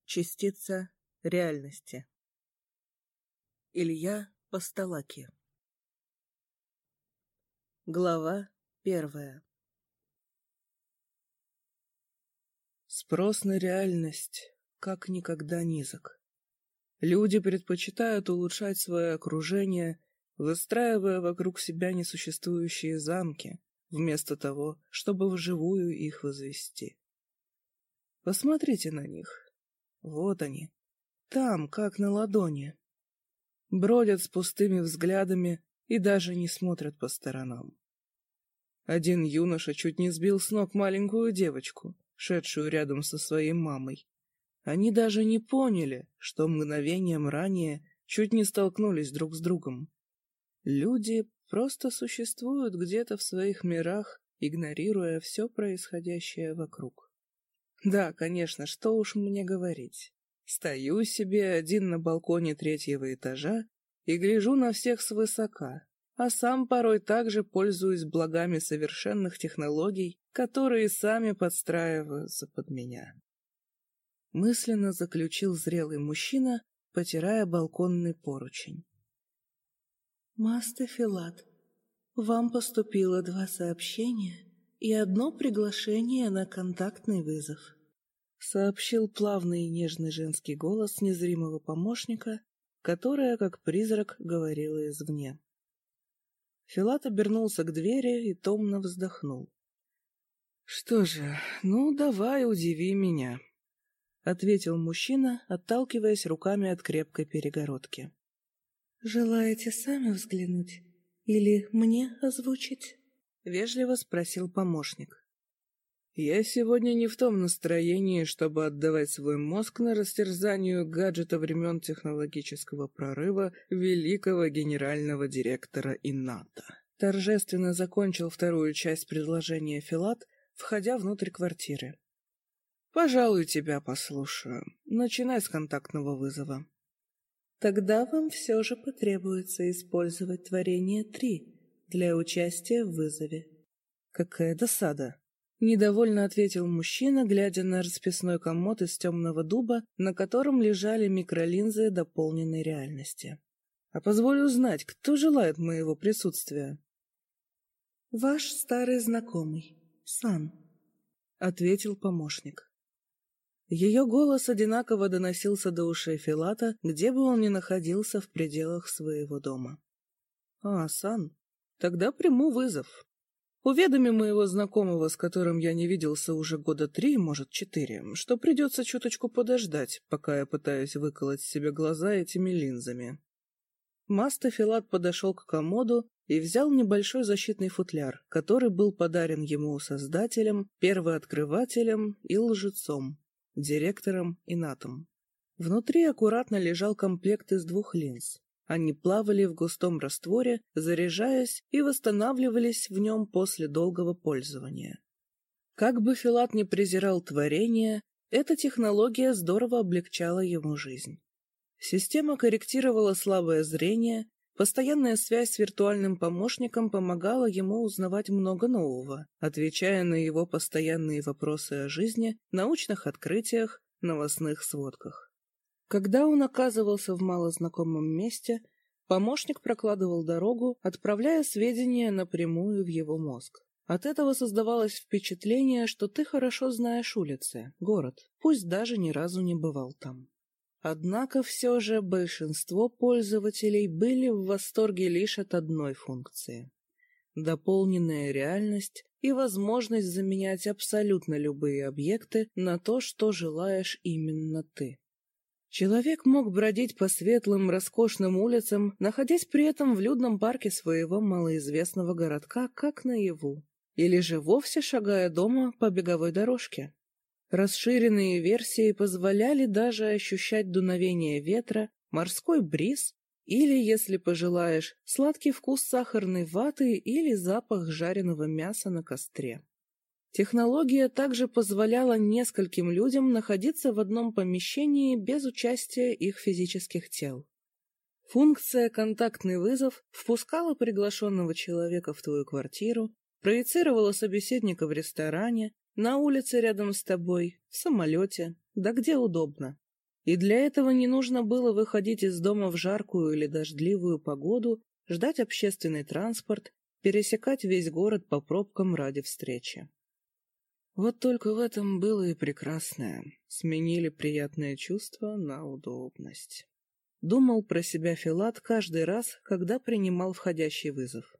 Частица реальности. Илья Постолаки. Глава 1. Спрос на реальность как никогда низок. Люди предпочитают улучшать свое окружение, выстраивая вокруг себя несуществующие замки, вместо того, чтобы вживую их возвести. Посмотрите на них. Вот они, там, как на ладони. Бродят с пустыми взглядами и даже не смотрят по сторонам. Один юноша чуть не сбил с ног маленькую девочку, шедшую рядом со своей мамой. Они даже не поняли, что мгновением ранее чуть не столкнулись друг с другом. Люди просто существуют где-то в своих мирах, игнорируя все происходящее вокруг. Да, конечно, что уж мне говорить. Стою себе один на балконе 3-го этажа и гляжу на всех свысока, а сам порой также пользуюсь благами совершенных технологий, которые сами подстраиваются под меня. Мысленно заключил зрелый мужчина, потирая балконный поручень. «Мастер Филат, вам поступило 2 сообщения и 1 приглашение на контактный вызов», сообщил плавный и нежный женский голос незримого помощника, которая, как призрак, говорила извне. Филат обернулся к двери и томно вздохнул. «Что же, давай, удиви меня», — ответил мужчина, отталкиваясь руками от крепкой перегородки. «Желаете сами взглянуть или мне озвучить?» — вежливо спросил помощник. «Я сегодня не в том настроении, чтобы отдавать свой мозг на растерзанию гаджета времен технологического прорыва великого генерального директора Инната». Торжественно закончил 2-ю часть предложения Филат, входя внутрь квартиры. «Пожалуй, тебя послушаю. Начинай с контактного вызова». «Тогда вам все же потребуется использовать творение 3 для участия в вызове». «Какая досада!» — недовольно ответил мужчина, глядя на расписной комод из темного дуба, на котором лежали микролинзы дополненной реальности. «А позволь узнать, кто желает моего присутствия?» «Ваш старый знакомый, Сан», — ответил помощник. Ее голос одинаково доносился до ушей Филата, где бы он ни находился в пределах своего дома. Сан, тогда приму вызов. Уведоми моего знакомого, с которым я не виделся уже года 3, может 4, что придется чуточку подождать, пока я пытаюсь выколоть себе глаза этими линзами». Мастер Филат подошел к комоду и взял небольшой защитный футляр, который был подарен ему создателем, первооткрывателем и лжецом, директором Инатом. Внутри аккуратно лежал комплект из 2 линз. Они плавали в густом растворе, заряжаясь и восстанавливались в нем после долгого пользования. Как бы Филат ни презирал творение, эта технология здорово облегчала ему жизнь. Система корректировала слабое зрение, постоянная связь с виртуальным помощником помогала ему узнавать много нового, отвечая на его постоянные вопросы о жизни, научных открытиях, новостных сводках. Когда он оказывался в малознакомом месте, помощник прокладывал дорогу, отправляя сведения напрямую в его мозг. От этого создавалось впечатление, что ты хорошо знаешь улицы, город, пусть даже ни разу не бывал там. Однако все же большинство пользователей были в восторге лишь от одной функции — дополненная реальность и возможность заменять абсолютно любые объекты на то, что желаешь именно ты. Человек мог бродить по светлым, роскошным улицам, находясь при этом в людном парке своего малоизвестного городка, как наяву, или же вовсе шагая дома по беговой дорожке. Расширенные версии позволяли даже ощущать дуновение ветра, морской бриз или, если пожелаешь, сладкий вкус сахарной ваты или запах жареного мяса на костре. Технология также позволяла нескольким людям находиться в одном помещении без участия их физических тел. Функция «Контактный вызов» впускала приглашенного человека в твою квартиру, проецировала собеседника в ресторане, на улице рядом с тобой, в самолете, да где удобно. И для этого не нужно было выходить из дома в жаркую или дождливую погоду, ждать общественный транспорт, пересекать весь город по пробкам ради встречи. Вот только в этом было и прекрасное. Сменили приятное чувство на удобность. Думал про себя Филат каждый раз, когда принимал входящий вызов.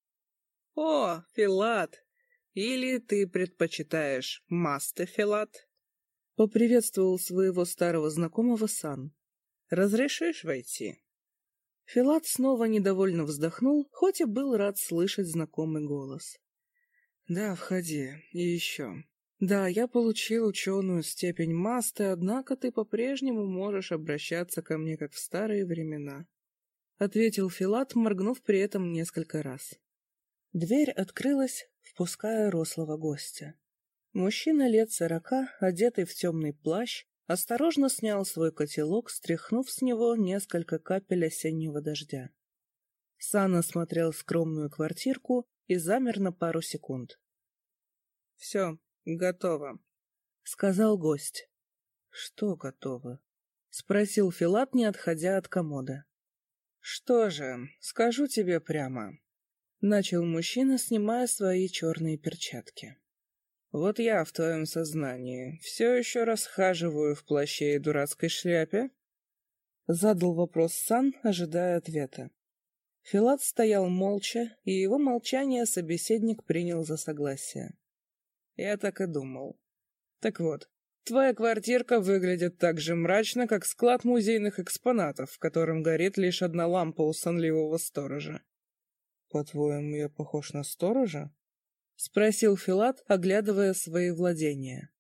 «О, Филат! Или ты предпочитаешь Масте Филат?» — поприветствовал своего старого знакомого Сан. «Разрешишь войти?» Филат снова недовольно вздохнул, хоть и был рад слышать знакомый голос. «Да, входи. И еще. Да, я получил ученую степень Масты, однако ты по-прежнему можешь обращаться ко мне, как в старые времена», — ответил Филат, моргнув при этом несколько раз. Дверь открылась, впуская рослого гостя. Мужчина лет 40, одетый в темный плащ, осторожно снял свой котелок, стряхнув с него несколько капель осеннего дождя. Сан осмотрел скромную квартирку и замер на пару секунд. «Все, готово», — сказал гость. «Что готово?» — спросил Филат, не отходя от комода. «Что же, скажу тебе прямо», — начал мужчина, снимая свои черные перчатки. «Вот я в твоем сознании все еще расхаживаю в плаще и дурацкой шляпе?» Задал вопрос Сан, ожидая ответа. Филат стоял молча, и его молчание собеседник принял за согласие. «Я так и думал. Так вот, твоя квартирка выглядит так же мрачно, как склад музейных экспонатов, в котором горит лишь одна лампа у сонливого сторожа». «По-твоему, я похож на сторожа?» — спросил Филат, оглядывая свои владения.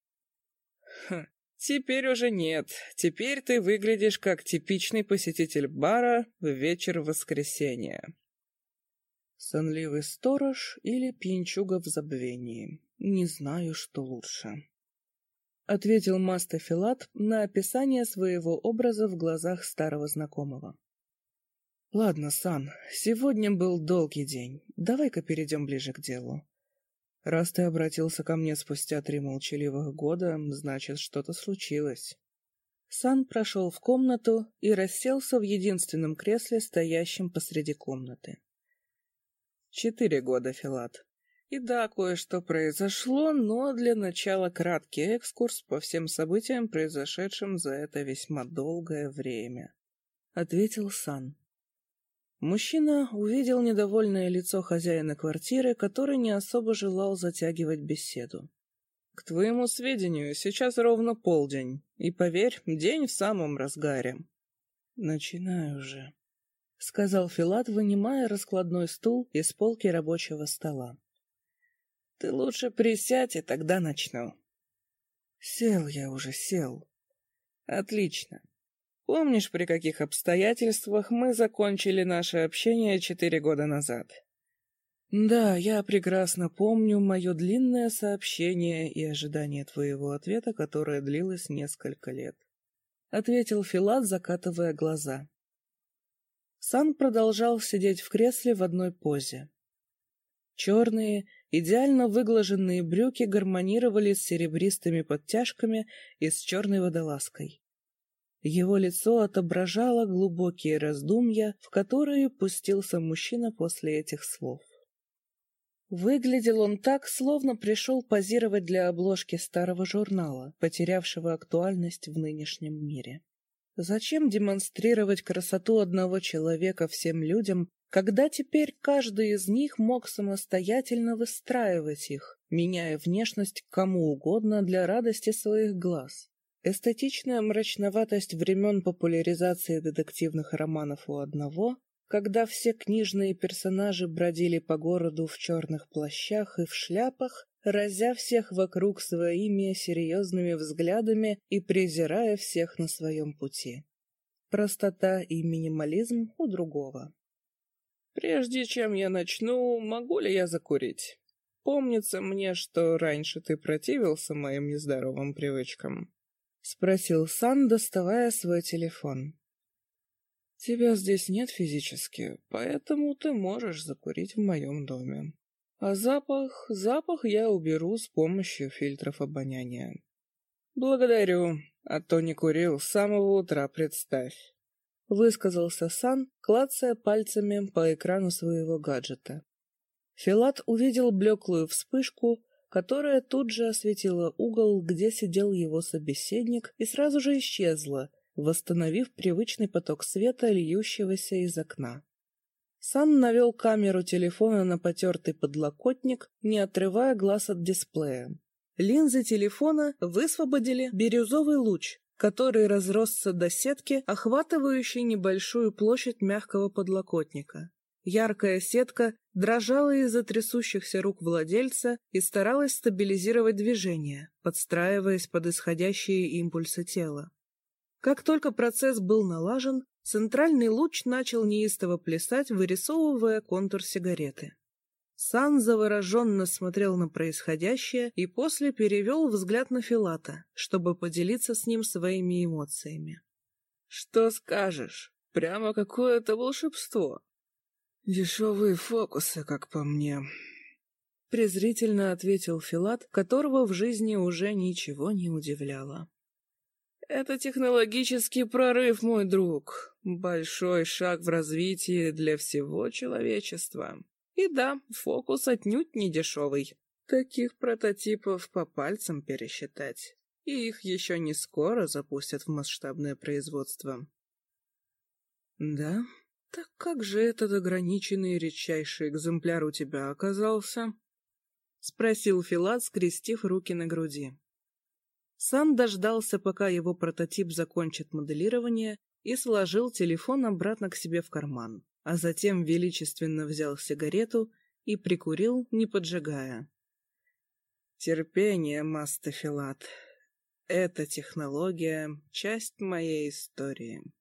«Теперь уже нет. Теперь ты выглядишь как типичный посетитель бара в вечер воскресенья». «Сонливый сторож или пьянчуга в забвении? Не знаю, что лучше», — ответил Масте Филат на описание своего образа в глазах старого знакомого. «Ладно, Сан, сегодня был долгий день. Давай-ка перейдем ближе к делу. Раз ты обратился ко мне спустя 3 молчаливых года, значит, что-то случилось». Сан прошел в комнату и расселся в единственном кресле, стоящем посреди комнаты. 4 года, Филат. И да, кое-что произошло, но для начала краткий экскурс по всем событиям, произошедшим за это весьма долгое время, — ответил Сан. Мужчина увидел недовольное лицо хозяина квартиры, который не особо желал затягивать беседу. «К твоему сведению, сейчас ровно полдень, и, поверь, день в самом разгаре». «Начинаю уже», — сказал Филат, вынимая раскладной стул из полки рабочего стола. «Ты лучше присядь, и тогда начну». «Сел я уже, сел». «Отлично. Помнишь, при каких обстоятельствах мы закончили наше общение 4 года назад?» «Да, я прекрасно помню мое длинное сообщение и ожидание твоего ответа, которое длилось несколько лет», — ответил Филат, закатывая глаза. Сан продолжал сидеть в кресле в одной позе. Черные, идеально выглаженные брюки гармонировали с серебристыми подтяжками и с черной водолазкой. Его лицо отображало глубокие раздумья, в которые пустился мужчина после этих слов. Выглядел он так, словно пришел позировать для обложки старого журнала, потерявшего актуальность в нынешнем мире. Зачем демонстрировать красоту одного человека всем людям, когда теперь каждый из них мог самостоятельно выстраивать их, меняя внешность кому угодно для радости своих глаз? Эстетичная мрачноватость времен популяризации детективных романов у одного, когда все книжные персонажи бродили по городу в черных плащах и в шляпах, разя всех вокруг своими серьезными взглядами и презирая всех на своем пути. Простота и минимализм у другого. «Прежде чем я начну, могу ли я закурить? Помнится мне, что раньше ты противился моим нездоровым привычкам», — спросил Сан, доставая свой телефон. «Тебя здесь нет физически, поэтому ты можешь закурить в моем доме. А запах я уберу с помощью фильтров обоняния». «Благодарю. А то не курил с самого утра, представь. Высказался Сан, клацая пальцами по экрану своего гаджета. Филат увидел блеклую вспышку, которая тут же осветила угол, где сидел его собеседник, и сразу же исчезла, восстановив привычный поток света, льющегося из окна. Сан навел камеру телефона на потертый подлокотник, не отрывая глаз от дисплея. Линзы телефона высвободили бирюзовый луч, который разросся до сетки, охватывающей небольшую площадь мягкого подлокотника. Яркая сетка дрожала из-за трясущихся рук владельца и старалась стабилизировать движение, подстраиваясь под исходящие импульсы тела. Как только процесс был налажен, центральный луч начал неистово плясать, вырисовывая контур сигареты. Сан завороженно смотрел на происходящее и после перевел взгляд на Филата, чтобы поделиться с ним своими эмоциями. «Что скажешь? Прямо какое-то волшебство!» «Дешевые фокусы, как по мне», — презрительно ответил Филат, которого в жизни уже ничего не удивляло. «Это технологический прорыв, мой друг, большой шаг в развитии для всего человечества. И да, фокус отнюдь не дешевый. Таких прототипов по пальцам пересчитать, и их еще не скоро запустят в масштабное производство». «Да? Так как же этот ограниченный и редчайший экземпляр у тебя оказался?» — спросил Филат, скрестив руки на груди. Сан дождался, пока его прототип закончит моделирование, и сложил телефон обратно к себе в карман, а затем величественно взял сигарету и прикурил, не поджигая. «Терпение, Мастер Филат. Эта технология — часть моей истории».